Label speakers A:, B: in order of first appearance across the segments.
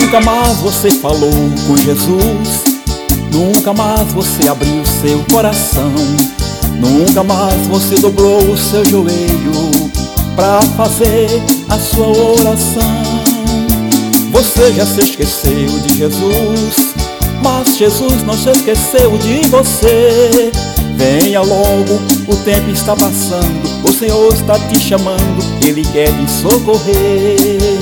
A: Nunca mais você falou com Jesus, nunca mais você abriu seu coração, nunca mais você dobrou o seu joelho pra fazer a sua oração. Você já se esqueceu de Jesus, mas Jesus não se esqueceu de você. Venha logo, o tempo está passando, o Senhor está te chamando, Ele quer te socorrer.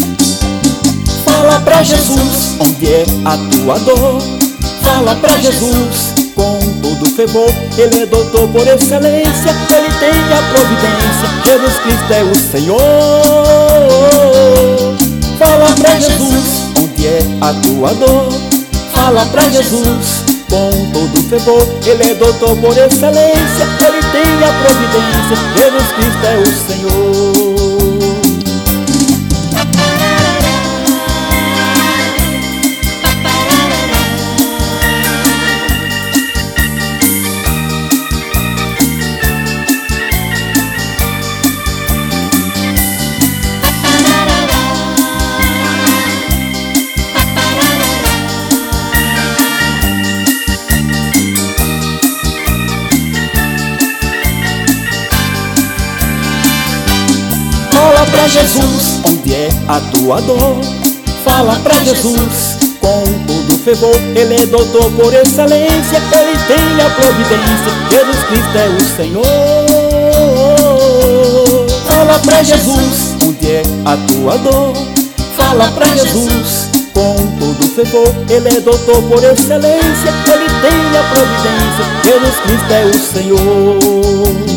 A: Fala pra Jesus onde é a tua dor, fala pra Jesus com todo fervor. Ele é doutor por excelência, Ele tem a providência, Jesus Cristo é o Senhor. Fala pra Jesus onde é a tua dor, fala pra Jesus com todo fervor. Ele é doutor por excelência, Ele tem a providência, Jesus Cristo é o Senhor. Fala pra Jesus onde é a tua dor, fala pra Jesus com todo fervor. Ele é doutor por excelência, Ele tem a providência, Jesus Cristo é o Senhor. Fala pra Jesus onde é a tua dor, fala pra Jesus com todo fervor. Ele é doutor por excelência, Ele tem a providência, Jesus Cristo é o Senhor.